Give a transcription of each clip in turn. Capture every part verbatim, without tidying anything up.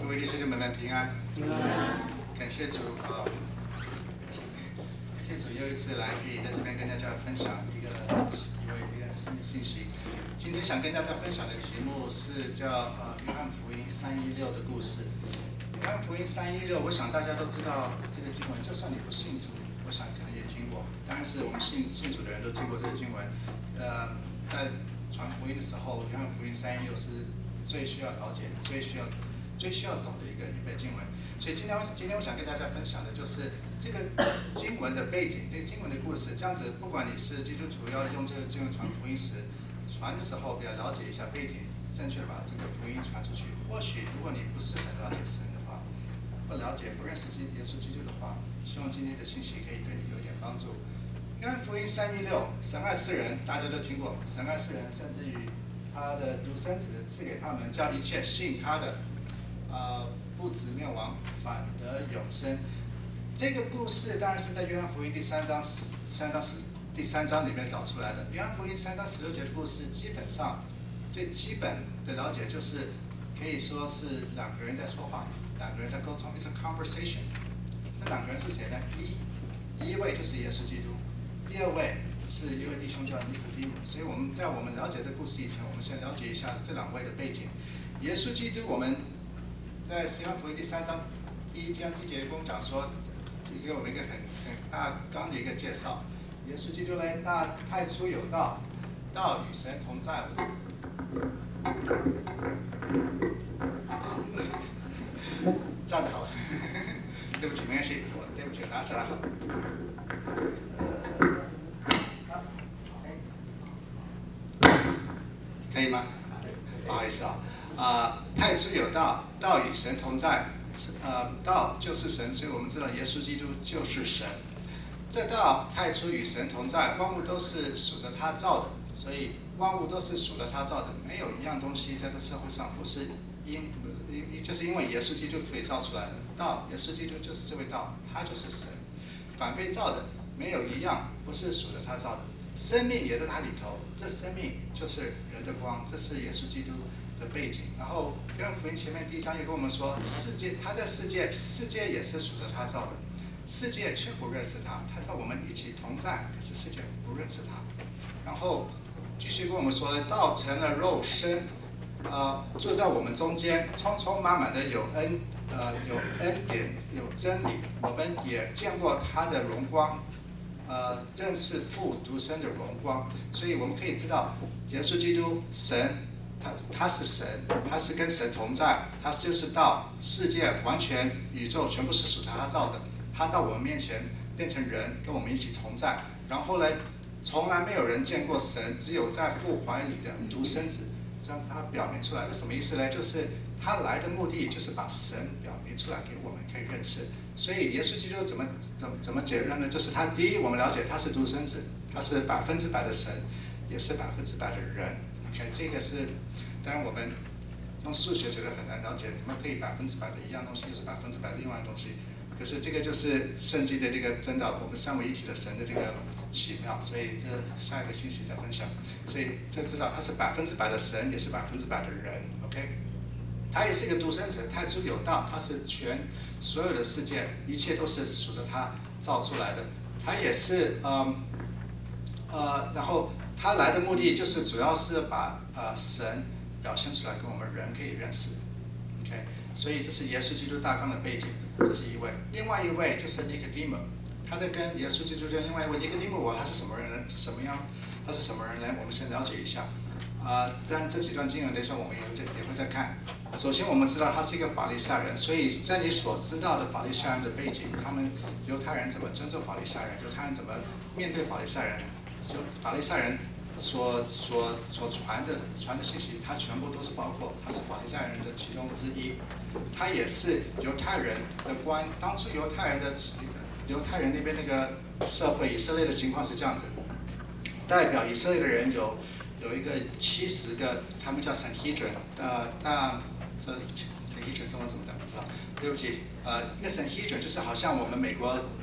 各位弟兄们们平安。平安。感谢主啊！感谢主又一次来可以在这边跟大家分享一个一位一个新的信息。今天想跟大家分享的题目是叫呃约翰福音三一六的故事。约翰福音三一六，我想大家都知道这个经文，就算你不信主，我想可能也听过。当然是我们信信主的人都听过这个经文。呃，在传福音的时候，约翰福音三一六是最需要了解、最需要、最需要懂的一个一本经文。所以今天，今天我想跟大家分享的就是这个经文的背景，这个经文的故事。这样子，不管你是基督徒要用这个经文传福音时，传的时候要了解一下背景，正确的把这个福音传出去。或许如果你不是很了解神的话，不了解、不认识耶稣基督的话，希望今天的信息可以对你有点帮助。约翰福音三一六，神爱世人，大家都听过。神爱世人，甚至于他的独生子赐给他们，叫一切信他的，呃，不至灭亡，反得永生。这个故事当然是在约翰福音第三章三章十第三章里面找出来的。约翰福音三章十六节的故事，基本上最基本的了解就是，可以说是两个人在说话，两个人在沟通 ，it's a conversation。这两个人是谁呢？一第一位就是耶稣基督。第二位是一位弟兄叫尼古丁姆，所以我们在我们了解这故事以前，我们先了解一下这两位的背景。耶稣基督，我们在约翰福音第三章第一章第一节跟我们讲说，给我们一个很很大纲的一个介绍。耶稣基督呢，那太初有道，道与神同在。这样子好了，对不起，没关系，我对不起，拿下来好。可以吗？不好意思啊，啊、呃，太初有道，道与神同在，呃，道就是神，所以我们知道耶稣基督就是神。这道太初与神同在，万物都是属着他造的，所以万物都是属着他造的，没有一样东西在这社会上不是因，就是因为耶稣基督所以造出来的。道，耶稣基督就是这位道，他就是神。反被造的，没有一样不是属着他造的。生命也在它里头，这生命就是人的光，这是耶稣基督的背景。然后约翰福音前面第一章也跟我们说，世界他在世界，世界也是属着他造的，世界却不认识他，他在我们一起同在，可是世界不认识他。然后继续跟我们说，道成了肉身，呃，住在我们中间，充充满满的有恩，呃，有恩典，有真理，我们也见过他的荣光。呃，正是父独生的荣光，所以我们可以知道，耶稣基督神，他他是神，他是跟神同在，他就是道，世界完全宇宙全部是属他造的，他到我们面前变成人，跟我们一起同在。然后呢，从来没有人见过神，只有在父怀里的独生子将他表明出来。这什么意思呢？就是他来的目的就是把神表明出来给我们可以认识。所以耶稣基督怎么怎么怎么解释呢？就是他第一，我们了解他是独生子，他是百分之百的神，也是百分之百的人。OK， 这个是，当然我们用数学觉得很难了解，怎么可以百分之百的一样东西又是百分之百另外的东西？可是这个就是圣经的这个真的，我们三位一体的神的这个奇妙。所以这下一个星期再分享。所以就知道他是百分之百的神，也是百分之百的人。OK， 他也是一个独生子，太初有道，他是全。所有的世界，一切都是属着他造出来的。他也是，嗯，呃，然后他来的目的就是主要是把呃神表现出来，跟我们人可以认识。OK， 所以这是耶稣基督大纲的背景，这是一位。另外一位就是尼哥底母，他在跟耶稣基督的另外一位尼哥底母，他是什么人呢？什么样？他是什么人呢？我们先了解一下。啊、呃，但这几段经文等一下我们也会再也会再看。首先，我们知道他是一个法利赛人，所以在你所知道的法利赛人的背景，他们犹太人怎么尊重法利赛人，犹太人怎么面对法利赛人，法利赛人所所所传的传的信息，他全部都是包括，他是法利赛人的其中之一，他也是犹太人的官。当初犹太人的犹太人那边那个社会，以色列的情况是这样子，代表以色列的人有有一个七十个，他们叫 Sanhedrin， 呃，大。这 Sanhedrin 中文怎么讲不知道，对不起，呃，一个 Sanhedrin 就是好像我们美国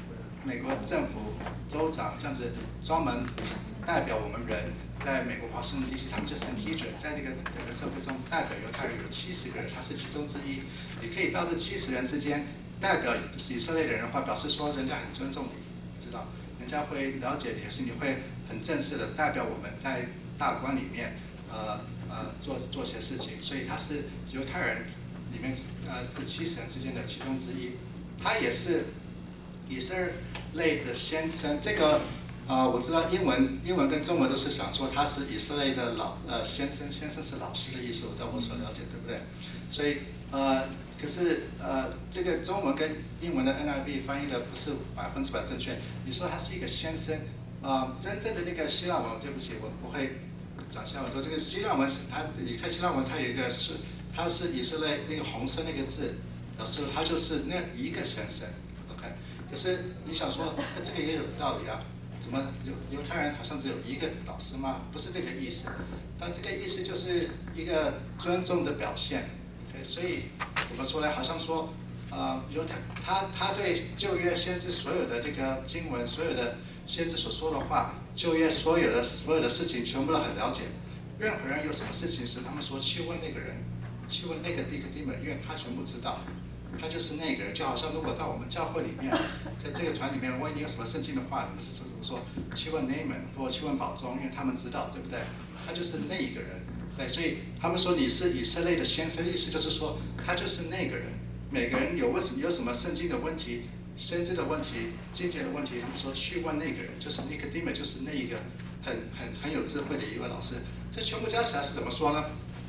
美国政府州长这样子专门代表我们人，在美国华盛顿地区，他们就神批准，在这个整个社会中代表犹太人有七十个人，他是其中之一。你可以到这七十人之间代表以色列的人的话，表示说人家很尊重你，知道，人家会了解你，而且你会很正式的代表我们在大官里面，呃呃做做些事情，所以他是犹太人里面呃这七十人之间的其中之一，他也是以色列的先生。这个呃我知道英文英文跟中文都是想说他是以色列的老呃先生，先生是老师的意思，我在我所了解，对不对？所以呃可是呃这个中文跟英文的 N I V 翻译的不是百分之百正确。你说他是一个先生，呃真正的那个希腊文，对不起，我不会讲希腊文。说这个希腊文是它，你看希腊文它有一个是，它是以色列那个红色那个字，表示它就是那一个先生 ，OK。可是你想说，那这个也有道理啊？怎么犹犹太人好像只有一个老师吗？不是这个意思，但这个意思就是一个尊重的表现。OK， 所以怎么说呢？好像说，呃，犹太他他对旧约先知所有的这个经文，所有的先知所说的话，旧约所有的所有的事情全部都很了解。任何人有什么事情时，他们说去问那个人，去问那个尼哥底母，因为他全部知道。他就是那个人，就好像如果在我们教会里面，在这个团里面，问你有什么圣经的话，你们是怎么说？去问内门或去问保中，因为他们知道，对不对？他就是那一个人，对，所以他们说你是以色列的先生，意思就是说他就是那个人。每个人有问什么有什么圣经的问题、先知的问题、经节的问题，他们说去问那个人，就是尼哥底母，就是那一个很很很有智慧的一位老师。这全部加起来是怎么说呢？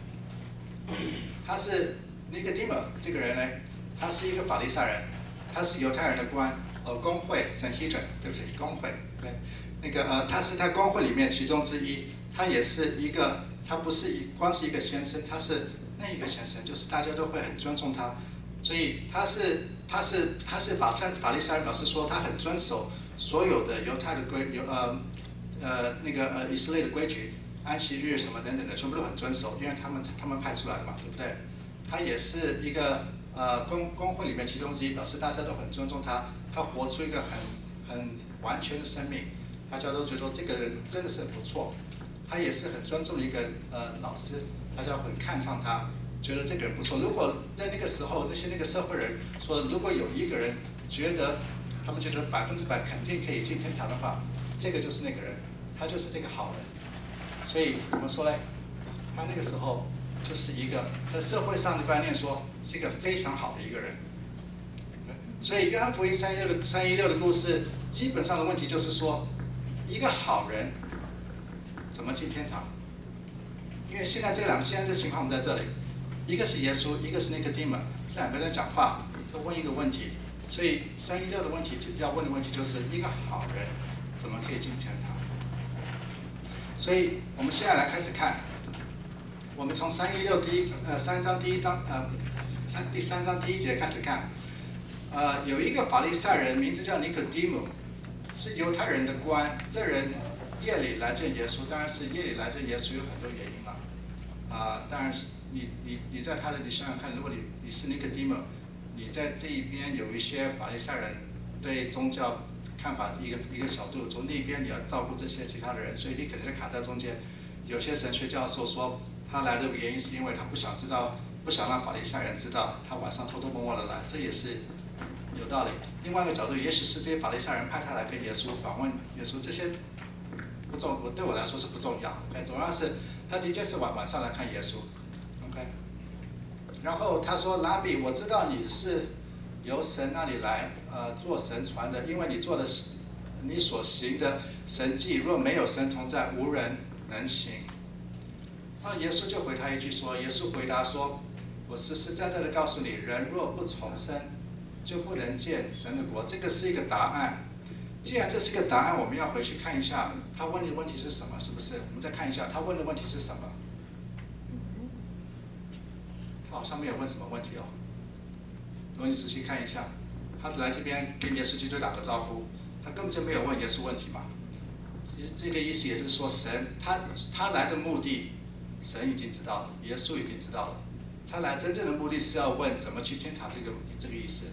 他是尼哥底母这个人呢？他是一个法利赛人，他是犹太人的官，呃，公会 Sanhedrin， 对不起，公会，对，那个呃，他是在公会里面其中之一，他也是一个，他不是一光是一个先生，他是那一个先生，就是大家都会很尊重他，所以他是他是他是法法利赛人，表示说他很遵守所有的犹太的规，犹呃呃那个呃以色列的规矩，安息日什么等等的，全部都很遵守，因为他们他们派出来的嘛，对不对？他也是一个。呃，公公会里面其中之一，表示大家都很尊重他，他活出一个很很完全的生命，大家都觉得说这个人真的是很不错。他也是很尊重的一个呃老师，大家很看上他，觉得这个人不错。如果在那个时候，那些那个社会人说，如果有一个人觉得他们觉得百分之百肯定可以进天堂的话，这个就是那个人，他就是这个好人。所以怎么说呢？他那个时候。就是一个在社会上的观念说是一个非常好的一个人，所以约翰福音三一六的三一六的故事，基本上的问题就是说，一个好人怎么进天堂？因为现在这两现在这情况我们在这里，一个是耶稣，一个是尼哥底母，这两个人讲话就问一个问题，所以三一六的问题就要问的问题就是一个好人怎么可以进天堂？所以我们现在来开始看。我们从三一六第一呃三章第一章呃三第三章第一节开始看，呃有一个法利赛人名字叫尼哥底母，是犹太人的官。这人夜里来见耶稣，当然是夜里来见耶稣有很多原因了，啊、呃，当然是你你你在他的你想想看，如果你你是尼哥底母，你在这一边有一些法利赛人对宗教看法一个一个角度，从那边你要照顾这些其他的人，所以你可能就卡在中间。有些神学教授说。他来的原因是因为他不想知道，不想让法利赛人知道他晚上偷偷摸摸的来，这也是有道理。另外一个角度，也许是这些法利赛人派他来跟耶稣访问耶稣，这些不重，对我来说是不重要。OK， 主要是他的确是晚晚上来看耶稣。OK， 然后他说：“拉比，我知道你是由神那里来，呃，做神传的，因为你做的你所行的神迹，若没有神同在，无人能行。”那耶稣就回他一句说：“耶稣回答说，我实实在在的告诉你，人若不重生，就不能见神的国。”这个是一个答案。既然这是个答案，我们要回去看一下他问的问题是什么，是不是？我们再看一下他问的问题是什么。他好像没有问什么问题哦。如果你仔细看一下，他只来这边跟耶稣基督打个招呼，他根本就没有问耶稣问题嘛。这个意思也是说，神他他来的目的。神已经知道了，耶稣已经知道了，他来真正的目的是要问怎么去天堂，这个这个意思。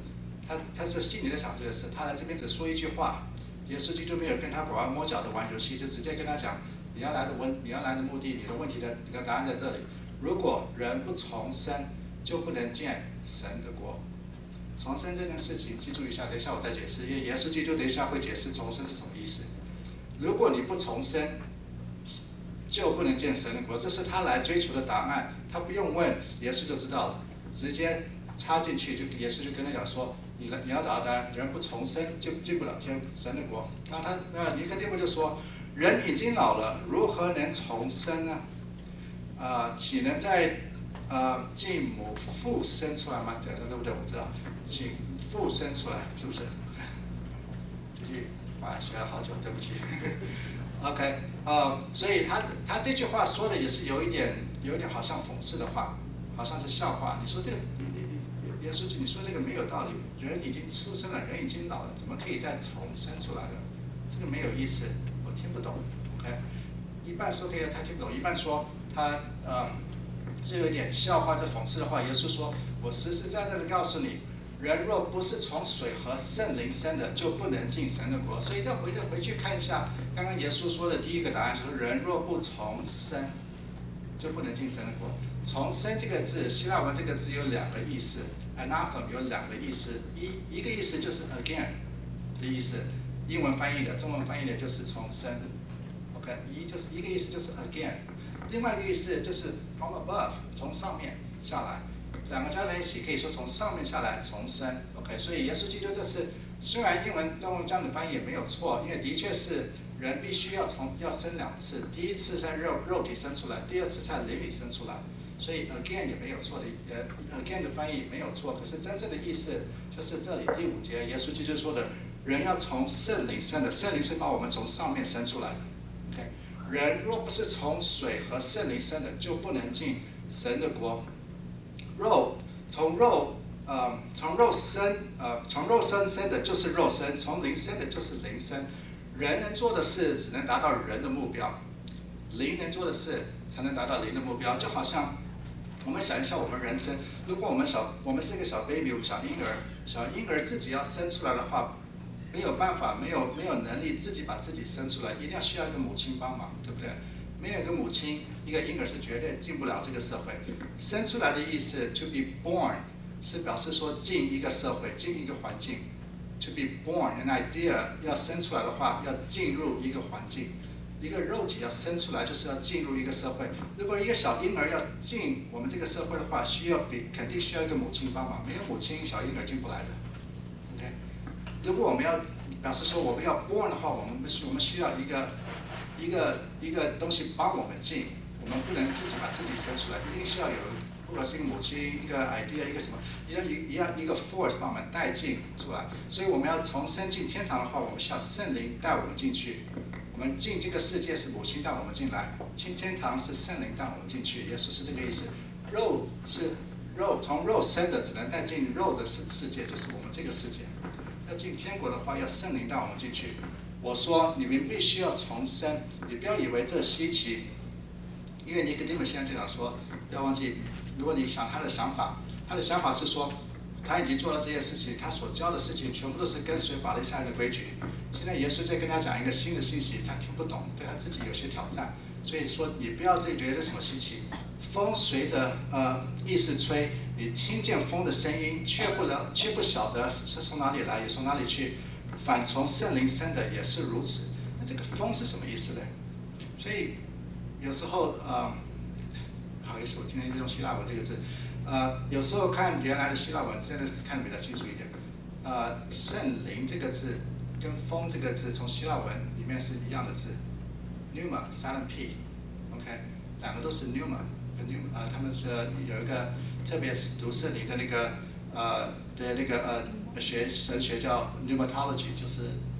他他是心里在想这个事，他来这边只说一句话，耶稣基督没有跟他拐弯抹角的玩游戏，就直接跟他讲，你要来的问，你要来的目的，你的问题的你的答案在这里。如果人不重生，就不能见神的国。重生这件事情，记住一下，等一下我再解释，因为耶稣基督等一下会解释重生是什么意思。如果你不重生，就不能见神的国，这是他来追求的答案。他不用问，耶稣就知道了，直接插进去，就耶稣就跟他讲说，你你要找到答案，人不重生就进不了天神的国。然后他那尼哥底母就说，人已经老了，如何能重生呢？呃，岂能在呃继母父生出来吗？对对不对？我知道，请父生出来，是不是？这句话学了好久，对不起。OK， 呃，所以他他这句话说的也是有一点有一点好像讽刺的话，好像是笑话。你说这个，你你你耶稣基督，你说这个没有道理。人已经出生了，人已经老了，怎么可以再重生出来呢？这个没有意思，我听不懂。OK， 一半说可以，他听不懂；一半说他呃是有一点笑话，这讽刺的话。耶稣说：“我实实在在的告诉你。”人若不是从水和圣灵生的，就不能进神的国。所以再回回去看一下，刚刚耶稣说的第一个答案就是：人若不重生，就不能进神的国。重生这个字，希腊文这个字有两个意思 ，anathema 有两个意思，一一个意思就是 again 的意思，英文翻译的，中文翻译的就是重生。OK， 一就是一个意思就是 again， 另外一个意思就是 from above， 从上面下来。两个加在一起，可以说从上面下来重生。OK， 所以耶稣基督这次虽然英文、中文这样的翻译也没有错，因为的确是人必须要从要生两次，第一次在肉肉体生出来，第二次在灵里生出来，所以 again 也没有错的，呃 again 的翻译没有错。可是真正的意思就是这里第五节，耶稣基督说的，人要从圣灵生的，圣灵是把我们从上面生出来的。OK， 人若不是从水和圣灵生的，就不能进神的国。肉从肉呃从肉生呃从肉身生的就是肉身，从灵生的就是灵生。人能做的事只能达到人的目标，灵能做的事才能达到灵的目标。就好像我们想一下我们人生，如果我们小我们是一个小 baby， 小婴儿，小婴儿自己要生出来的话，没有办法，没有没有能力自己把自己生出来，一定要需要一个母亲帮忙，对不对？没有一个母亲，一个婴儿是绝对进不了这个社会。生出来的意思 ，to be born， 是表示说进一个社会，进一个环境。to be born an idea 要生出来的话，要进入一个环境。一个肉体要生出来，就是要进入一个社会。如果一个小婴儿要进我们这个社会的话，需要比肯定需要一个母亲帮忙，没有母亲，小婴儿进不来的。OK， 如果我们要表示说我们要 born 的话，我们我们需要一个。一个一个东西帮我们进，我们不能自己把自己生出来，一定是要有，不管是一个母亲，一个 idea， 一个什么，一要一要一个 force 把我们带进出来。所以我们要重生进天堂的话，我们需要圣灵带我们进去。我们进这个世界是母亲带我们进来，进天堂是圣灵带我们进去。耶稣是这个意思。肉是肉，从肉生的只能带进肉的世世界，就是我们这个世界。要进天国的话，要圣灵带我们进去。我说你们必须要重生，你不要以为这稀奇，因为尼哥底母现在就想说，不要忘记，如果你想他的想法，他的想法是说，他已经做了这些事情，他所教的事情全部都是跟随法利赛人的规矩。现在耶稣在跟他讲一个新的信息，他听不懂，对他自己有些挑战，所以说你不要自己觉得这什么稀奇。风随着呃意识吹，你听见风的声音，却不了却不晓得是从哪里来，也从哪里去。反从圣灵生的也是如此。那这个风是什么意思呢？所以有时候呃，不好意思，我今天用希腊文这个字，呃，有时候看原来的希腊文，真的是看得比较清楚一点。呃，圣灵这个字跟风这个字，从希腊文里面是一样的字 ，pneuma silent p，OK， 两个都是 pneuma， 呃，他们是有一个特别读圣灵的那个呃的那个呃学神学叫 pneumatology， 就是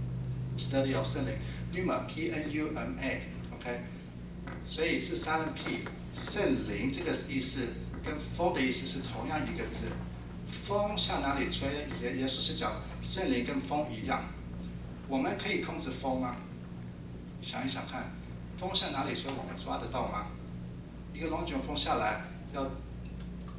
study of 圣灵 ，pneuma p n u m a，OK， 所以是 silent p， 圣灵这个意思跟风的意思是同样一个字。风向哪里吹？耶耶稣是讲圣灵跟风一样。我们可以控制风吗？想一想看，风向哪里吹，我们抓得到吗？一个龙卷风下来，要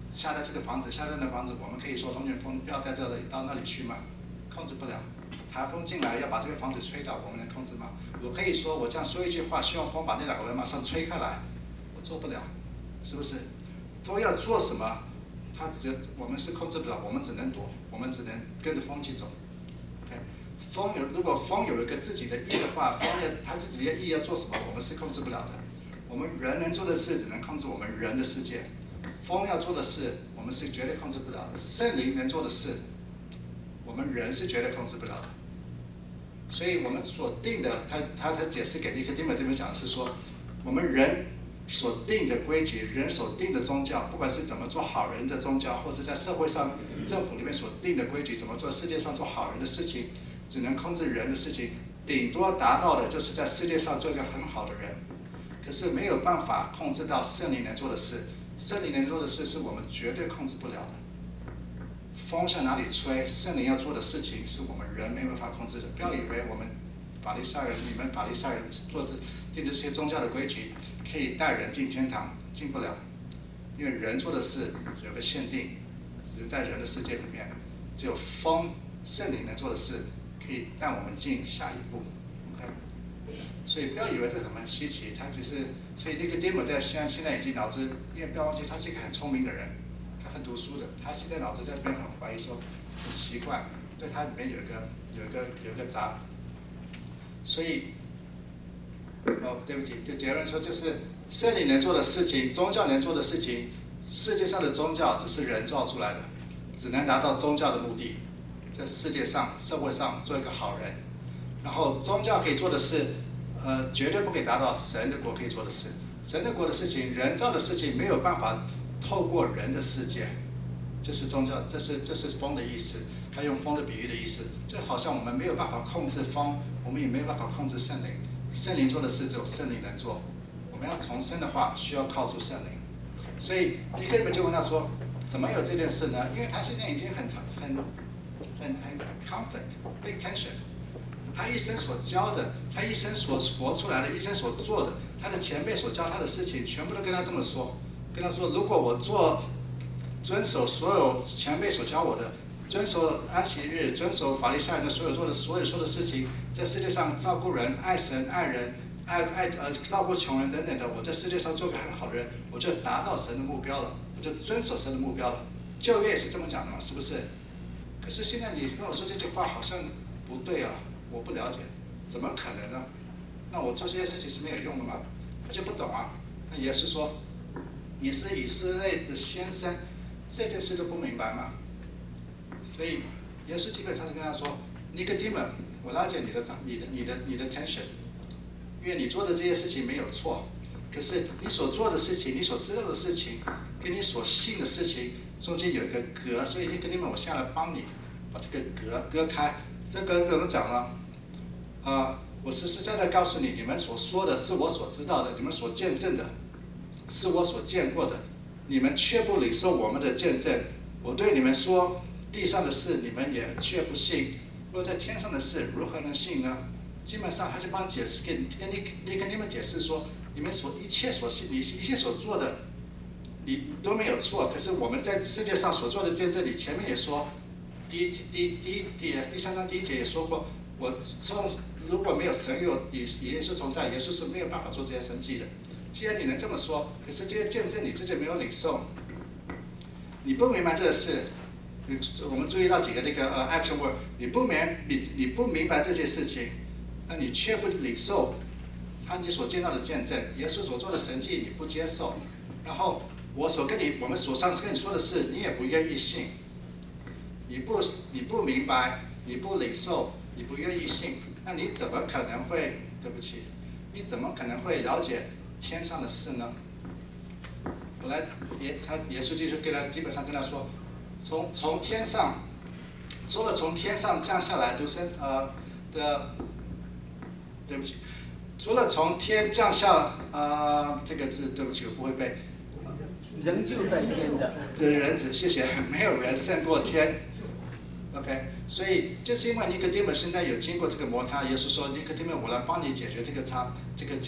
下在这个房子，下在那房子，我们可以说龙卷风不要在这里到那里去吗？控制不了。台风进来要把这个房子吹倒，我们能控制吗？我可以说我这样说一句话，希望风把那两个人马上吹开来，我做不了，是不是？风要做什么，它只我们是控制不了，我们只能躲，我们只能跟着风去走。OK， 风有如果风有一个自己的意的话，风要它自己的意要做什么，我们是控制不了的。我们人能做的事，只能控制我们人的世界。风要做的事，我们是绝对控制不了的。圣灵能做的事，我们人是绝对控制不了的。所以我们所定的，他他他解释给尼科底母这边讲的是说，我们人所定的规矩，人所定的宗教，不管是怎么做好人的宗教，或者在社会上政府里面所定的规矩，怎么做世界上做好人的事情，只能控制人的事情，顶多达到的就是在世界上做一个很好的人，可是没有办法控制到圣灵能做的事。圣灵能做的事是我们绝对控制不了的。风向哪里吹，圣灵要做的事情是我们人没办法控制的。不要以为我们法利赛人，你们法利赛人做这定这些宗教的规矩，可以带人进天堂，进不了。因为人做的事有个限定，只是在人的世界里面，只有风圣灵能做的事，可以带我们进下一步。OK， 所以不要以为这很稀奇，他只是，所以尼科底母在现在现在已经脑子，因为不要忘记他是一个很聪明的人。他读书的，他现在脑子在那边很怀疑说，很奇怪，对他里面有一个有一个有一个闸，所以，哦，对不起，就结论说就是圣灵能做的事情，宗教能做的事情，世界上的宗教只是人造出来的，只能达到宗教的目的，在世界上社会上做一个好人，然后宗教可以做的事，呃，绝对不可以达到神的国可以做的事，神的国的事情，人造的事情没有办法。透过人的世界，这是宗教，这是这是风的意思。他用风的比喻的意思，就好像我们没有办法控制风，我们也没有办法控制圣灵。圣灵做的事只有圣灵能做。我们要重生的话，需要靠住圣灵。所以尼科底母就问他说：“怎么有这件事呢？因为他现在已经很很很很 conflict，big tension。他一生所教的，他一生所活出来的，一生所做的，他的前辈所教他的事情，全部都跟他这么说。”跟他说，如果我做遵守所有前辈所教我的，遵守安息日，遵守法利赛人的所有做的所有说的事情，在世界上照顾人、爱神、爱人、爱爱呃照顾穷人等等的，我在世界上做个很好的人，我就达到神的目标了，我就遵守神的目标了。旧约也是这么讲的嘛，是不是？可是现在你跟我说这句话好像不对啊，我不了解，怎么可能呢？那我做这些事情是没有用的吗？他就不懂啊。那耶稣说。你是以色列的先生，这件事都不明白吗？所以耶稣基本上是跟他说：“尼科底母，我了解你的长、你的、你的、你的 tension， 因为你做的这些事情没有错，可是你所做的事情、你所知道的事情，跟你所信的事情中间有一个隔，所以尼科底母，我下来帮你把这个隔割开。这个怎么讲呢？呃，我实实在在告诉你，你们所说的是我所知道的，你们所见证的。”是我所见过的，你们却不领受我们的见证。我对你们说，地上的事你们也却不信，若在天上的事如何能信呢？基本上他就帮解释给跟你你跟你们解释说，你们所一切所信，你一切所做的，你都没有错。可是我们在世界上所做的见证，你前面也说，第一第第一第第三章第一节也说过，我从如果没有神与与耶稣同在，耶稣是没有办法做这些神迹的。既然你能这么说，可是这些见证你自己没有领受，你不明白这个事。我们注意到几个那个呃 action word， 你不明你你不明白这些事情，那你却不领受他你所见到的见证，耶稣所做的神迹你不接受，然后我所跟你我们所上次跟你说的事你也不愿意信，你不你不明白，你不领受，你不愿意信，那你怎么可能会对不起？你怎么可能会了解？天上的事呢？本来耶他耶稣就跟他基本上跟他说，从从天上，除了从天上降下来独生呃的，对不起，除了从天降下呃这个字对不起我不会背， 人就在天的， 的人子，谢谢，没有人胜过天。OK， 所以就是因为尼科底母现在有经过这个摩擦，耶稣说尼科底母，我来帮你解决这个差这个结。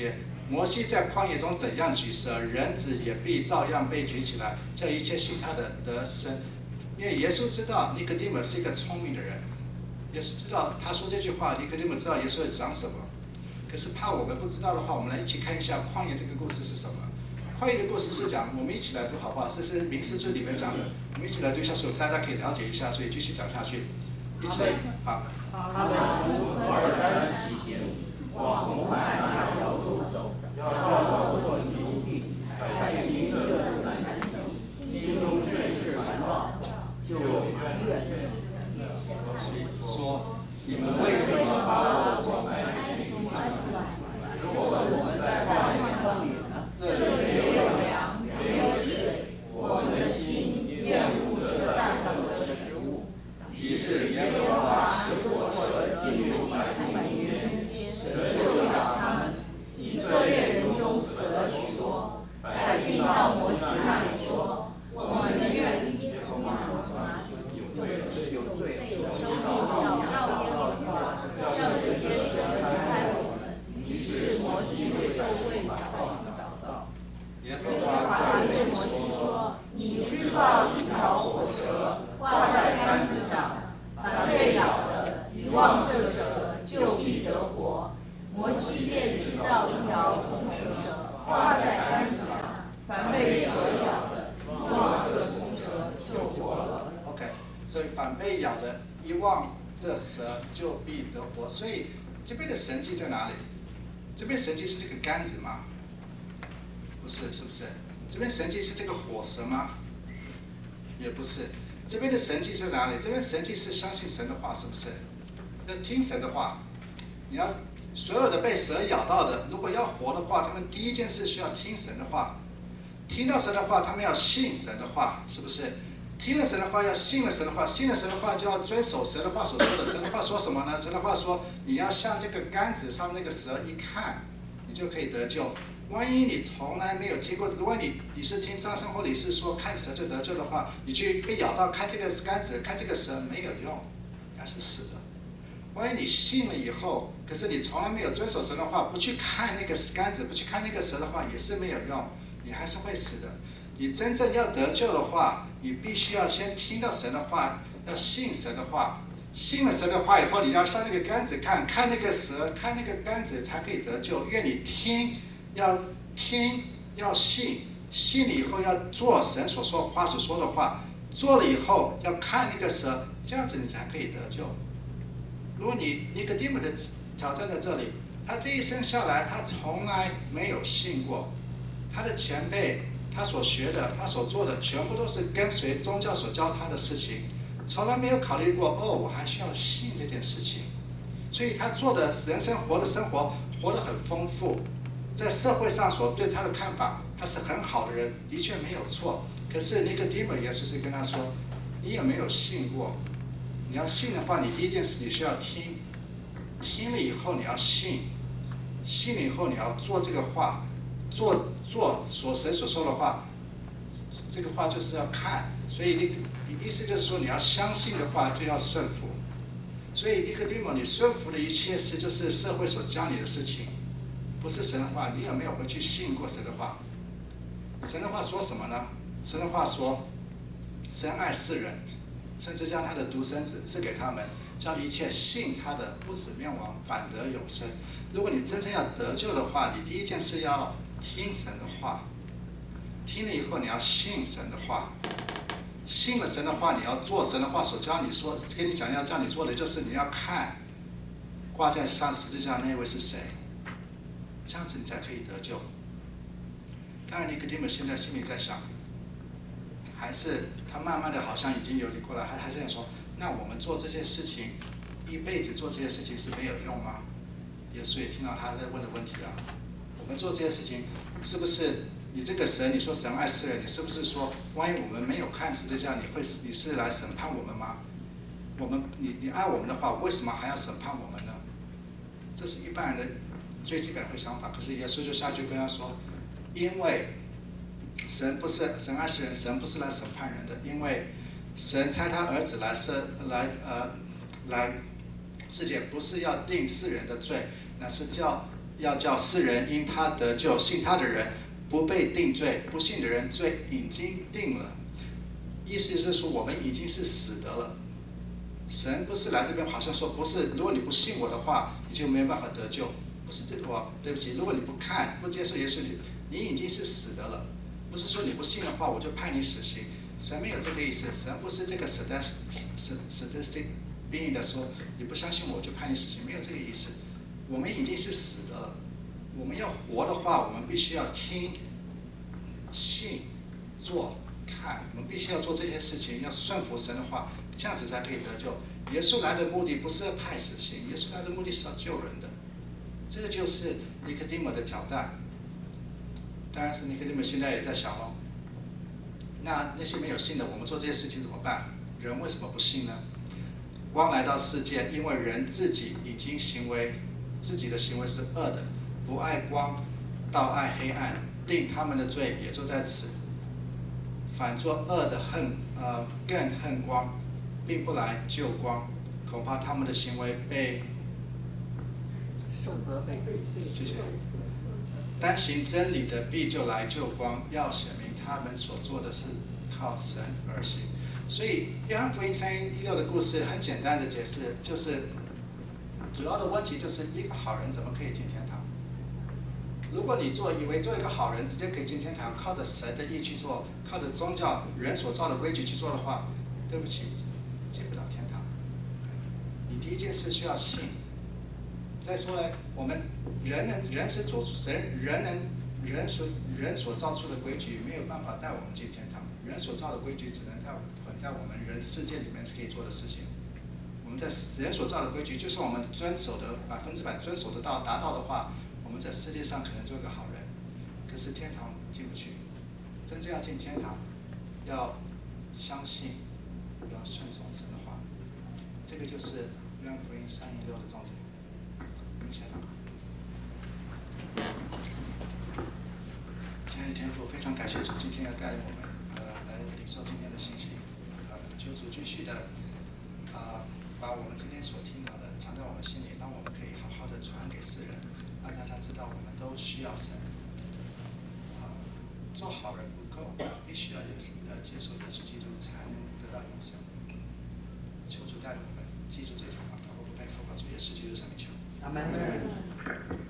摩西在旷野中怎样举蛇，人子也必照样被举起来，叫一切信他的得生。因为耶稣知道尼哥底母是一个聪明的人，耶稣知道他说这句话，尼哥底母知道耶稣在讲什么。可是怕我们不知道的话，我们来一起看一下旷野这个故事是什么。旷野的故事是讲，我们一起来读好不好？这是民事书里面讲的，我们一起来读一下，所以大家可以了解一下，所以继续讲下去。一起来，好。 他们从赫尔山起行，往红海那条路走，要到过营地，在行这难行，心中甚是烦躁，就埋怨说：你们为什么把我从埃及领出来？ 如果我们在旷野风雨呢？这里没有粮，没有水，我们的心厌恶这淡淡的食物。 于是耶和华使我蛇进入百姓中间，蛇就咬他们。以色列人中死了许多。百姓到摩西那里说：我们愿耶和华有罪有罪，求祷告耶和华，叫这些蛇离开我们。于是摩西就为百姓祷告。 耶和华对摩西说： 你制造一条火蛇，挂在杆子上。凡被咬的，一望这蛇，就必得活。摩西便制造一条红蛇，挂在杆子上。凡被蛇咬的，一望这红蛇，就活了。 OK， 所以凡被咬的，一望这蛇，就必得活。所以这边的神迹在哪里？这边神迹是这个杆子吗？不是，是不是？这边神迹是这个火蛇吗？也不是。这边的神迹是哪里？这边神迹是相信神的话，是不是？要听神的话。你要所有的被蛇咬到的，如果要活的话，他们第一件事需要听神的话。听到神的话，他们要信神的话，是不是？听了神的话，要信了神的话，信了神的话就要遵守神的话所说的。神的话说什么呢？神的话说，你要像这个杆子上那个蛇一看，你就可以得救。万一你从来没有听过，如果你你是听张生或理事说看蛇就得救的话，你去被咬到看这个杆子看这个蛇没有用，你还是死的。万一你信了以后，可是你从来没有遵守神的话，不去看那个杆子，不去看那个蛇的话，也是没有用，你还是会死的。你真正要得救的话，你必须要先听到神的话，要信神的话。信了神的话以后，你要向那个杆子看，看那个蛇，看那个杆子才可以得救。因为你听。要听，要信，信了以后要做神所说话所说的话，做了以后要看那个蛇，这样子你才可以得救。如果你尼哥底母的挑战在这里，他这一生下来，他从来没有信过，他的前辈，他所学的，他所做的，全部都是跟随宗教所教他的事情，从来没有考虑过，哦，我还需要信这件事情。所以他做的人生活的生活活得很丰富。在社会上所对他的看法，他是很好的人，的确没有错。可是尼哥底母耶稣是跟他说：“你有没有信过？你要信的话，你第一件事你需要听，听了以后你要信，信了以后你要做这个话，做做所神所说的话。这个话就是要看，所以你意思就是说你要相信的话就要顺服。所以尼哥底母，你顺服的一切事就是社会所教你的事情。”不是神的话，你有没有回去信过神的话？神的话说什么呢？神的话说，神爱世人，甚至将他的独生子赐给他们，叫一切信他的不死灭亡，反得永生。如果你真正要得救的话，你第一件事要听神的话，听了以后你要信神的话，信了神的话，你要做神的话所教你说，跟你讲要叫你做的，就是你要看挂在上十字架那位是谁。这样子你才可以得救。当然尼哥底母现在心里在想，还是他慢慢的好像已经有理过来，他还是在说，那我们做这些事情，一辈子做这些事情是没有用吗？耶稣也听到他在问的问题了。我们做这些事情，是不是你这个神，你说神爱世人，你是不是说，万一我们没有看十字架，你会你是来审判我们吗？我们你你爱我们的话，为什么还要审判我们呢？这是一般人的最基本会想法。可是耶稣就下去跟他说，因为神不是神爱世人，神不是来审判人的，因为神差他儿子来世来呃来世界，不是要定世人的罪，乃是叫要叫世人因他得救，信他的人不被定罪，不信的人罪已经定了。意思就是说，我们已经是死的了。神不是来这边好像说不是，如果你不信我的话，你就没有办法得救，不是这个哦，对不起，如果你不看不接受耶稣，你你已经是死的了，不是说你不信的话我就判你死刑，神没有这个意思，神不是这个 statistic being 的说你不相信我就判你死刑，没有这个意思，我们已经是死的了，我们要活的话，我们必须要听、信、做。看，我们必须要做这些事情，要顺服神的话，这样子才可以得救。耶稣来的目的不是要判死刑，耶稣来的目的是要救人的。这个就是尼科底母的挑战。当然是尼科底母现在也在想喽，那那些没有信的，我们做这些事情怎么办？人为什么不信呢？光来到世界，因为人自己已经行为，自己的行为是恶的，不爱光，倒爱黑暗，定他们的罪也就在此。反作恶的恨，呃，更恨光，并不来救光，恐怕他们的行为被受责备。 谢谢。单行真理的必就来救光，要显明他们所做的是靠神而行。所以约翰福音三一六的故事很简单的解释，就是主要的问题就是一个好人怎么可以进天堂？如果你做以为做一个好人直接可以进天堂，靠着神的意去做，靠着宗教人所造的规矩去做的话，对不起，进不了天堂。你第一件事需要信。再说呢，我们人呢，人是主神，人能人所人所造出的规矩没有办法带我们进天堂，人所造的规矩只能在混在我们人世界里面可以做的事情。我们在人所造的规矩，就是我们遵守的百分之百遵守得到达到的话。我们在世界上可能做一个好人，可是天堂进不去。真正要进天堂，要相信，要顺从神的话。这个就是约翰福音三一六的重点。我们一起来祷告。亲爱的天父，非常感谢主今天要带领我们呃来领受今天的信息，呃，求主继续的呃把我们今天所听到的藏在我们心里，让我们可以好好的传给世人。让大家知道我们都需要神，啊，做好人不够，必须要呃接受耶稣基督才能得到永生。求主带领我们记住这句话，我不背负，主耶稣基督上面求。 阿门。